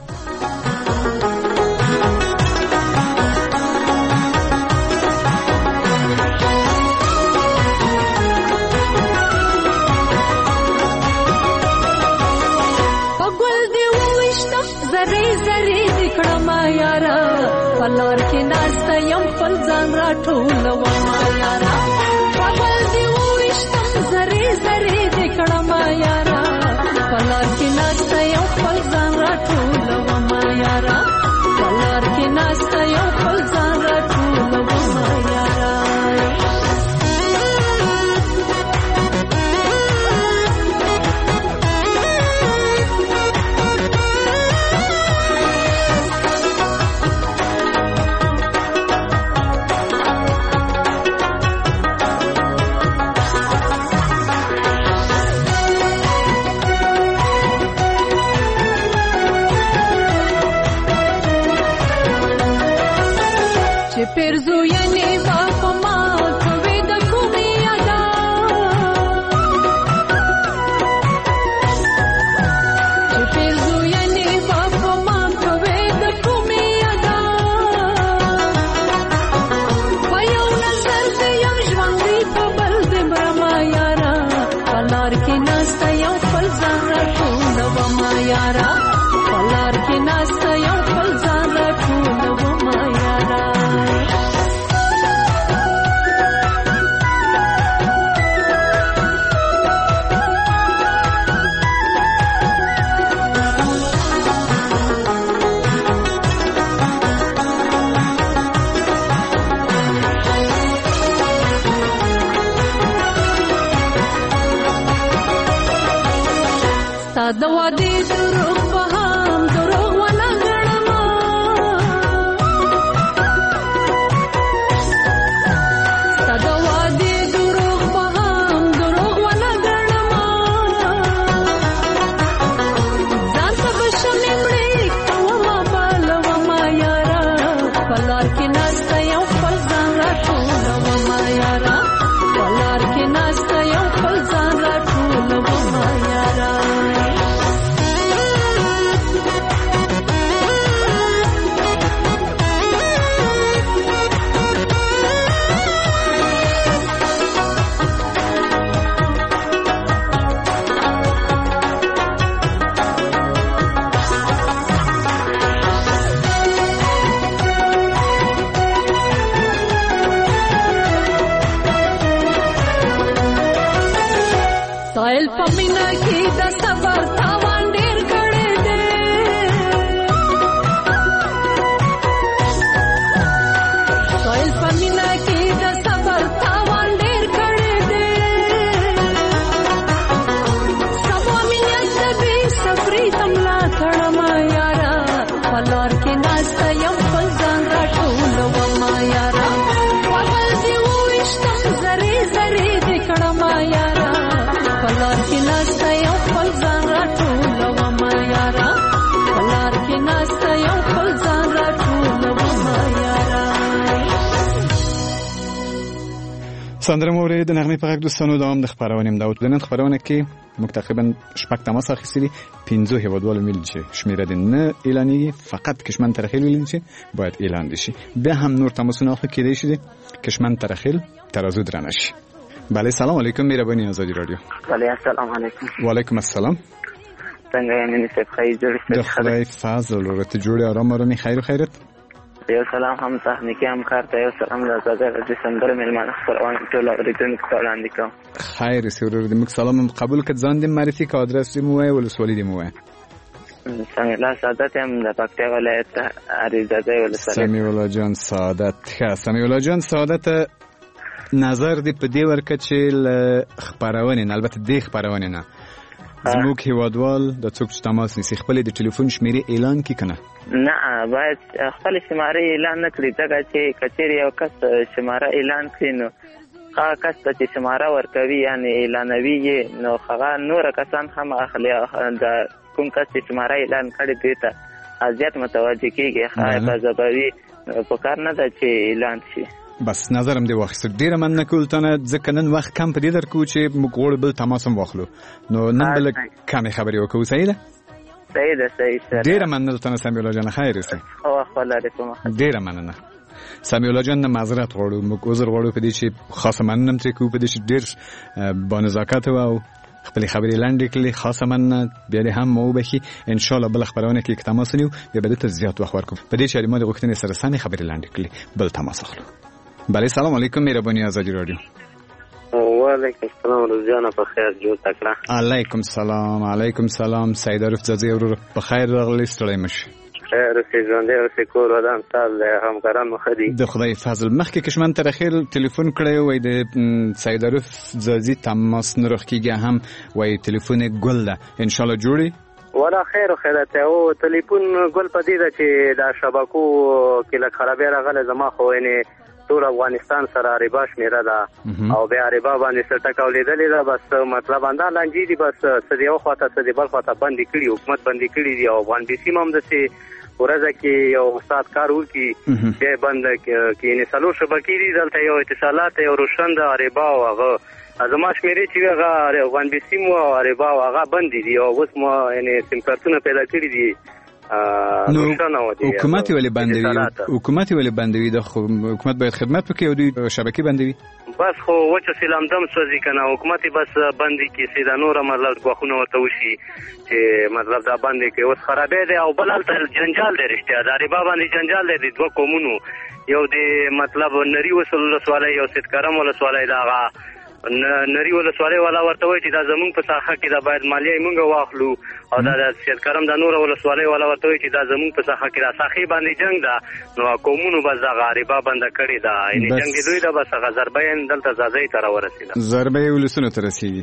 پلار کې ناسته یم خپل ځان را ټولوم یارا پل دی وښتم زری د کړم یارا پلار کې ناسته یم خپل ځان را ټولوم یارا پلار کې ناسته یم خپل ځان را ټولوم یارا سندره مورې د نغمې په غږ دوستانو دوام د خبرونه مداوت لنن خبرونه کې موږ تقریبا شپږ تماس اخیستلي 15 هیوادوالو میل چې شمیره د نه اعلاني فقط کشمن ترخیل ویل چې باید اعلان شي به هم نور تماسونه خو کېدای شي کشمن ترخیل ترازو درنه شي. بله سلام علیکم مهرباني آزادی رادیو. بله السلام علیکم. وعلیکم السلام. څنګه یې مینه صاحب خیر جوړ ستاسو خدای فضل ورته جوړه آرام آرامي خیر و خیرت. یو سلام هم تخنیکي همکار ته، یو سلام د آزادۍ رادیو سندرو میلمانه خپرونې ټولو اورېدونکو ته وړاندې کوم. خیر سي ورور دې موږ سلام قبول کړ. ځان دې معرفي کړه، ادرس دې مو وایي، ولسوالي دې مو وایي. سمیع الله سعادت یم د پکتیا ولایت اریزاده ولسوالي. سمیع الله جان سعادت. ښه سمیع الله جان سعادت، نظر دې په دې ورکړه چې له خپرونې نه، البته دې خپرونې نه، زموږ هیوادوال د څوک چې تماس نیسي خپلې د ټلیفون شمیرې اعلان کړي که نه؟ نه، باید خپلې شمارې اعلان نه کړي، ځکه چې که چېرې یو کس شماره اعلان کړي نو هغه کس ته چې شماره ورکوي یعنې اعلانوي یې، نو هغه نوره کسان هم اخلي. د کوم کس چې شماره اعلان کړي دوی ته اذیت متوجه کېږي، ښایي په ځبوي، پکار نه ده چې اعلان شي. بس نظرم دی واخیست. ډیره مننه کولتانه، ځکه نن وخت کم په دې درکو چې موږ غواړو بل تماس هم واخلو، نو نن بل کمې خبرې وکړو. صحیح ده؟ صحیح ده، صحیح سره. ډیره مننه تانه سمیع الله جان، خیر اوسئ. خپل لري. ډیره مننه سمیع الله جان، معذرت غواړو، موږ عذر غواړو په دې چې خاصه مننه ترې کوو، په دې چې ډیر با نزاکت و او خپل خبرې لاندې کړې. خاصه مننه بیا دې هم مو وبخي. ان شاء الله بل خبرونه کې تماس نیو، بیا به د زیات وخت ورکو. په دې چې ما د غوښتنې سره سمې خبرې لاندې کړې، بل تماس اخلو. بله سلام علیکم، مهرباني آزادی رادیو. وعلیکم السلام، روزانه په خیر جوړ تکړه. علیکم سلام. علیکم سلام. سید عارف زاده ورور په خیر راغلی، ستړی مشه. خیر اوسې، ژوندی اوسې، کور ودان سال همکاران مخه دي د خدای فضل. مخکې کشمن تر اخیر تلیفون کړی وای د سید عارف زاده تماس نه روخ کیږي، هم وای تلیفون ګل ده، ان شاء الله جوړي ولا خیر خیرات. او تلیفون ګل پدې ده چې دا شبکو کې له خرابې راغله، زما خو یعنی ټول افغانستان سره ربا شمیره ده او بیا ربا باندې سټکاو لیدلې ده. بس مطلب انده لنجې دي، بس سدي یو خواته سدي بل خواته باندې کړي، حکومت باندې کړي دي. او باندې سیمه هم دسي ورځه کې یو استاد کار وکړي بیا بند کې نه سلو شبکې دي، دلته یو اتصالات یو روشن ده ربا او هغه زما شمیرې چې هغه باندې سیمه او ربا او هغه بند دي او اوس ما یعنی سیم کارتونه پیدا کړي دي. نو حکومت ولی بندوي، حکومت ولی بندوي، د حکومت باید خدمت وکړي او دوی شبکې بندوي. بس خو وچه سلام دم سوځي کنه، حکومت بس بندي کې سیدا نور مطلب غوښنه ورته وشي چې مطلب دا باندې کې اوس خرابې ده او بل تل جنجال دی. رښتیا دا ربا باندې جنجال دی، دوه قومونو، یو د مطلب نری وصل ولسوالۍ او سیدکرم ولسوالۍ، دا نری ولسوالۍ والا ورته وایي چې دا زمونږ په ساحه کې دا باید مالیه مونږ واخلو، او دا د سیدکرم د نور ولسوالۍ والا ورته وایي چې دا زمونږ په ساحه کې دا ساحې باندې جنگ ده. نو قومونو بس دا غریبا بند کړی دا، یعنی جنگ دوی دا بس غزربین دلته زازۍ ته راورسېده، ضربې ولسونو ته رسیږي،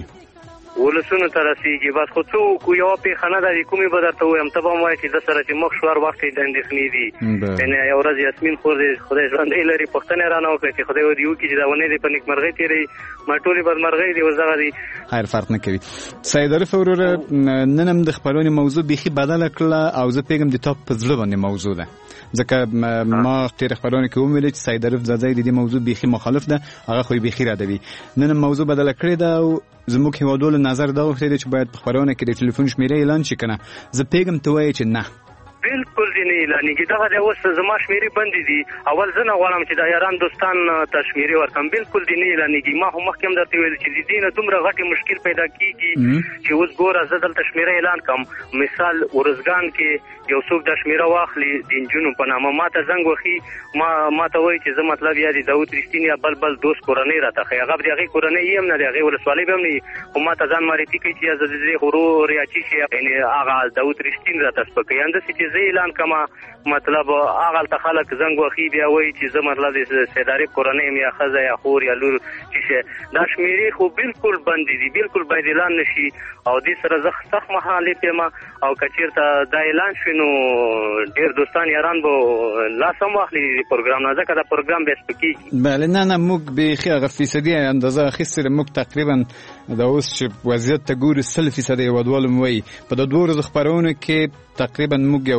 ولسونو ته رسیږي. بس خو څوک یو پیښه نه ده کومې به درته وایم، ته به هم وایې چې د سره چې مخ شوار وخت یې د اندېښنې دي. یعنې یو ورځ یاسمین خور دی خدای ژوندی لري پوښتنې رانه وکړه چې خدای ودې وکړي چې دا ونې دې په نیکمرغۍ تېروي، ما ټولې بدمرغۍ دي اوس دغه دي. خیر فرق نه کوي. سید عارف وروره، نن هم د خپرونې موضوع بیخي بدله کړله او زه پوهېږم د تا په زړه باندې موضوع ده، ځکه ما تېره خپرونې کې ومویلې چې سید عارف زاده د دې موضوع بیخي مخالف ده، هغه خو یې بیخي ردوي. نن هم موضوع بدله کړې ده او زموږ هیوادوالو نظر دا وکړی دی چې باید په خپرونه کې د ټلیفون شمیرې اعلان شي که نه. زه پوهېږم ته وایې چې نه، بالکل دې نه اعلانېږي. دغه دی اوس زما شمیرې بندې دي، اول زه نه غواړم چې دا یاران دوستان ته شمیرې ورکړم، بالکل دې نه اعلانېږي. ما خو مخکې هم درته ویل چې د دې نه دومره غټې مشکل پیدا کېږي چې اوس ګوره زه دلته شمیره اعلان کړم، مثال ورزګان کې یو څوک دا شمیره واخلي د نجونو په نامه، ما ته زنګ وخي، ما ته وایي چې زه مطلب یا د داود رښتین یا بل دوست کورنۍ راته ښایي، هغه د هغې کورنۍ یې هم نه دی، هغې ولسوالۍ به هم نه وي، خو ما ته ځان معرفي کوي چې زه د دې غرور یا چې شي یعنې هغه داود رښتین راته سپکوي. همداسې چې زه اعلان کړم مطلب هغه ته خلک زنګ وخي بیا وایي چې زه مطلب د سید عارف کورنۍ یم یا ښځه یا خور یا لور چې شی، دا شمیرې خو بالکل بندې دي، بالکل باید اعلان نه شي. او دې سره زه سخت مخالف یم، او که چېرته دا اعلان شي نو ډېر دوستان یاران به لاس هم واخلي د پروګرام نه، ځکه دا پروګرام بیا سپکېږي. بله نه موږ بیخي هغه فیصدي اندازه اخیستې ده، موږ تقریبا دا اوس چې وضعیت ته ګورو 100% هیوادوالو مو وایي په د 2 ورځو خپرونو کې تقریبا موږ یو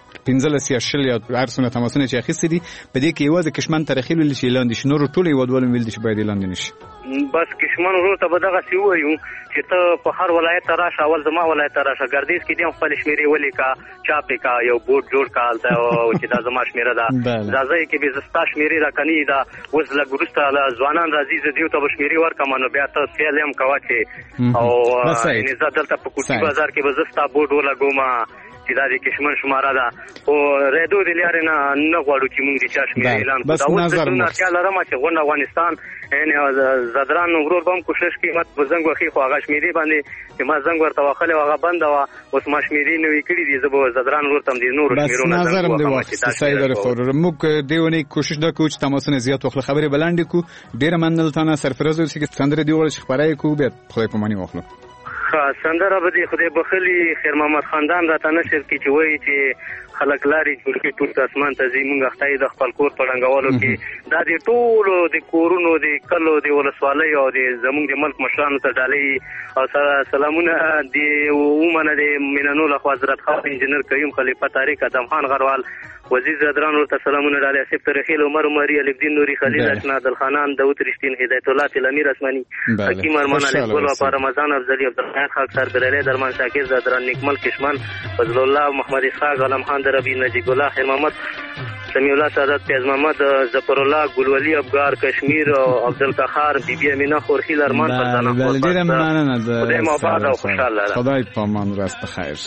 15 یا 20 یا هر څونه تماسونه چې اخیستې دي، په دې کې یوازې کشمن تاریخي ویل چې اعلان دي، نور ټول هیوادوالو ویل دي چې باید اعلان نه شي. بس کشمن ورو ته به دغسې ووایو چې ته په هر ولایت ته راشه، اول زما ولایت ته راشه، ګردیز کې دې هم خپلې شمېرې ولیکه، چاپ یې کړه، یو بورډ جوړ کړه هلته چې دا زما شمېره ده، ځاځی کې بې زه ستا شمېرې راکني ده، اوس لږ وروسته ځوانان راځي زه دېو ته به شمېرې ورکړم، نو بیا ته سیال هم کوه چې او زه دلته په کوټي بازار کې به زه ستا بورډ ولګوم چې دا د کشمن شماره ده او ریدو د لارې نه غواړو چې موږ د چا شمېره اعلان کړو دا اوس د اړتیا لرم چې غونډه افغانستان زدران ورور به هم کوشش کوي مت په زنګ وخی خو هغه شمېرې باندې چې ما زنګ ورته واخلې هغه بنده وه اوس ما شمېرې نوې کړي دي زه به زدران ورور ته هم د نورو شمېرو نه نظر هم دی واخیسته صحیح ده رفور موږ دې ونې کوشش دا کوو چې تماسونه زیات وخت خبرې بلندې کو ډېره مننه سرفراز اوسې چې سندره دی وړ چې خبرې کو به خدای په مانی واخلو سندره به دې خدای بخلي خیر محمد خاندان راته نشر کې چې وایي چې خلک لارې جوړ کړي ټول اسمان ته ځي مونږ اختای د خپل کور په ړنګولو کې دا د ټولو د کورونو د کلو د ولسوالۍ او د زمونږ د ملک مشرانو ته ډالۍ او سلامونه د ومنه د مینانو له خوا حضرت خان انجینر کریم خلیفه طارق ادم خان غروال وزیر زدران ورته سلامونه ډالۍ اسف ترخیل عمر عمری علي الدین نوري خلیل اشنا عبدالخانان داود رشتین هدایت الله تلمیر اسمانی حکیم ارمان علی ګل و رمضان افضلی عبدالخان خاک سر بلاله درمان شاکر زدران نیکمل کشمن فضل الله محمد اسحاق علم خان دربی نجیب الله خیر محمد سمیع الله سعادت پیاز محمد ظفر الله ګلولی افغار کشمیر او عبدالقهار بیبی امینه خورخیل ارمان فرزانه ډیره مننه خدای مو آباد او خوشاله خدای پامان راست بخیر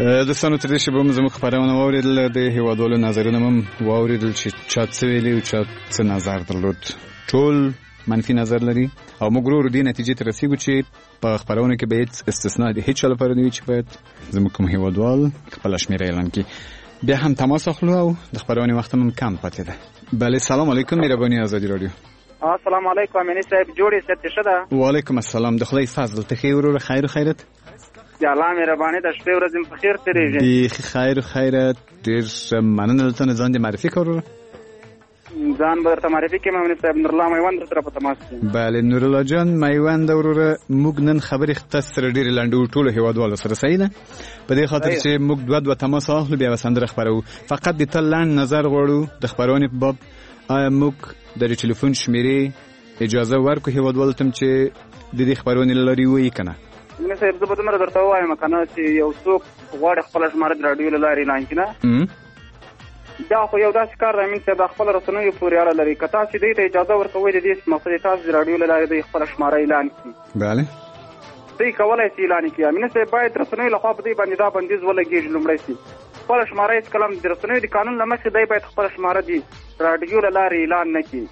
دوستانو تر دې چې به موږ زموږ خپرونه واورېدل د هیوادوالو نظرونه هم واورېدل چې چا څه ویلي او چا څه نظر درلود. ټول منفي نظر لري او موږ ورو دې نتیجې ته رسیږو چې په خپرونه کې به هیڅ استثناء د هیڅ چا لپاره نه وي چې باید زموږ کوم هیوادوال خپله شمېره اعلان کړي. بیا هم تماس اخلو او د خپرونې وخت هم کم پاتې ده. بله سلام علیکم مهرباني ازادي رادیو. السلام علیکم امینی صاحب جوړې ست شه ده. وعلیکم السلام د خدای فضل ته خیر ورو خیر خیرت. یا الله مهرباني د شپې ورځې په خیر تیریږي. دی خیر خیرت ډېر مننه ته ځان دې معرفي کړو. ځان به درته معرفي کړم امینی صاحب نور الله میوند سره په تماس کې. بله نور الله جان میوند وروره موږ نن خبرې تاسو سره ډېرې لنډو ټولو هیوادوالو سره صحیح ده په دې خاطر چې موږ دوه تماس اخلو بیا سندره خبرو فقط د تل لنډ نظر غواړو د خبرونې په باب آیا موږ د ټلیفون شمیرې اجازه ورکو هیوادوالو ته چې د دې خبرونې له لارې ووایي که نه؟ امینی صاحب زه به دومره درته ووایم که نه چې یو څوک غواړي خپله شماره د راډیو له لارې اعلان کړي نه دا خو یو داسې کار دی امین صاحب د خپل رسنیو پورې اړه لري که تاسې دوی ته اجازه ورکوئ د دې مقصد تاسو د راډیو له لارې دوی خپله شماره اعلان کړي بله دوی کولی شي اعلان کړي امین صاحب باید رسنیو لخوا په دوی باندې دا بندیز ولګېږي لومړی شي خپله شماره هېڅ کله د رسنیو د قانون له مخې دی باید خپله شماره د راډیو له لارې اعلان نه کړي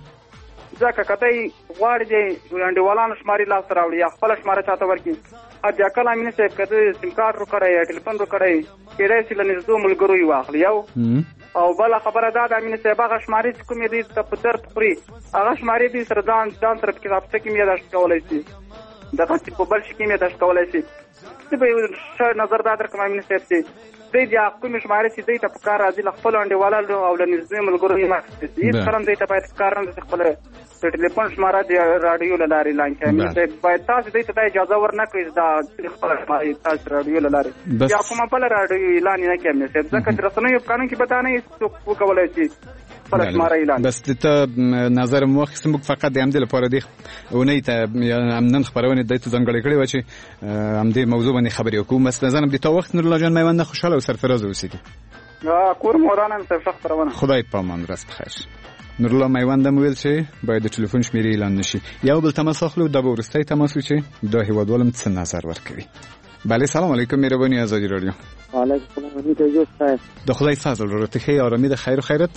ځکه که دی غواړي د انډیوالانو شمارې لاسته راوړي یا خپله شماره چاته ورکړي بیا کله امین صاحب که د سیم کارډ روکړی یا ټلیفون روکړی کېدای شي له نږدو ملګرو یې واخلي یو او بله خبره دا ده امین صاحب هغه شمارې چې کومې دوی ته په درد خوري هغه شمارې دوی سره ځان سره په کتابچه کې هم یاداشت کولی شي دغه چې په بل شي کې هم یاداشت کولی شي زه به یو ښه نظر دا درکړم امین صاحب چې دوی د کومې شمارې چې دوی ته په کار راځي له خپلو انډیوالانو او له نږدې ملګرو یې واخیستې شي هېڅ کله هم دوی ته باید په کار نه چې خپله د ټلیفون شماره د راډیو له لارې اعلان کړي امین صاحب باید تاسو دوی ته دا اجازه ورنه کړئ دا خپله شماره تاسو راډیو له لارې یا کومه بله راډیو اعلان یې نه کړي امین صاحب ځکه چې رسنیو په قانون کې به دا نه څوک وکولی شي خپله شماره اعلان بس د ته نظر مو واخیست موږ فقط د همدې لپاره دې اونۍ ته نن خپرونې دې ته ځانګړې کړې وه چې همدې موضوع باندې خبرې وکړو بس نظرم د تا وخت نور الله جان میوند خوشحاله او سرفرازه اوسېږي کور مو ورانه صاحب ښه خپرونه خدای په امان ورځ بخیر نور الله میوند هم ویل چې باید د ټلیفون شمېرې اعلان نشي یو بل تماس اخلو دا به وروستی تماس و چې دا هیوادوالم څه نظر ورکوي بله سلام علیکم مهرباني ازادي رادیو وعلیکم السلام امید جوز خیر د خدای فضل رو ته خیر آرامی د خیر و خیرت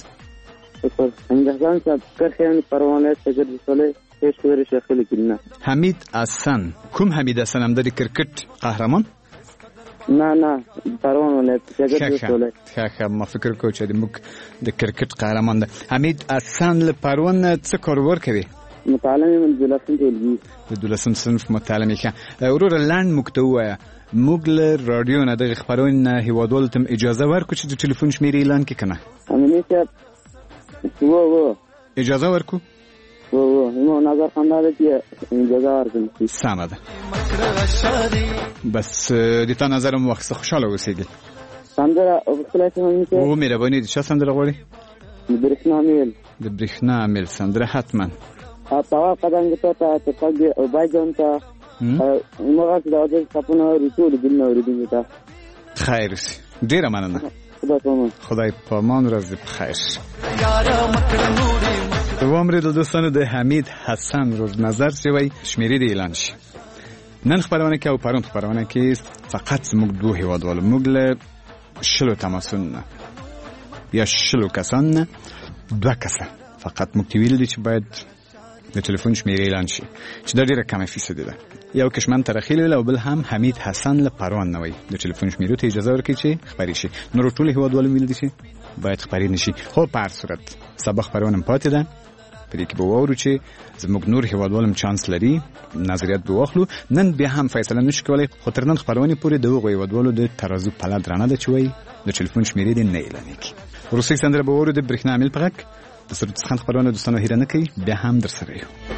انجازان صاحب کرخیان پروانه تجربه ساله پیش کوری شیخلی کنه حمید حسن کوم حمید حسن هم داری کرکٹ قهرمان نه پروانه تجربه ساله خا ما فکر کو چې موږ د کرکٹ قهرمان ده حمید حسن له پروانه څه کاروبار کوي متعلم من دولسم تلویزیون د دولسم صنف متعلم ښه ورور لاند مکتوه موږ له رادیو نه د خبرونه هیوادوالو ته اجازه ورکو چې د ټلیفون شمیرې اعلان کړي کنه امینی صاحب و اجازه ورکو نو نظر خنداله چې اجازه ورکړي سمه ده بس د تا نظر مو وخت خوشاله اوسېږي سندره او خلاص امینی صاحب او مهرباني دي چې سندره غواړي د برېښنا میل سندره حتما پاوا قدم ته ته پاګه او باجون ته موږ د اوجه خپونه رسول دین اوریدل تا خیر ډیره مننه خدای په امان ورځ په خیر وامر د دوستانو د حمید حسن رو نظر چې وای شمیرې دی اعلان شي نن خبرونه کې او پرون خبرونه کې فقط موږ دوه هیوادوالو موږ له شلو تماسونه یا شلو کسان دوه کسان فقط موږ ویل دي چې باید د ټلیفون شمیرې اعلان شي چې دا ډیره کمه فیصد ده یو کشمن ترخیل او بل هم حمید حسن له پروان نه وای د ټلیفون شمیرې ته اجازه ورکړي چې خبري شي نور ټول هیوادوالو ویل دي چې باید خبري نشي خو په هر صورت سبا خبرونه پاتې ده په دې کې به وورو چې زموږ نور هیوادوالم چانس لري نظریات به واخلو نن بیا هم فیصله نشو کولای خو تر نن خبرونه پورې دغه هیوادوالو د ترازو په لاد رانه ده چې وای د ټلیفون شمیرې دې نه اعلان کړي روسي سندره به وورو د برېښنا عامل پغک د سرت خان خبرونه دوستانو هیره نه کوي بیا هم در سره یو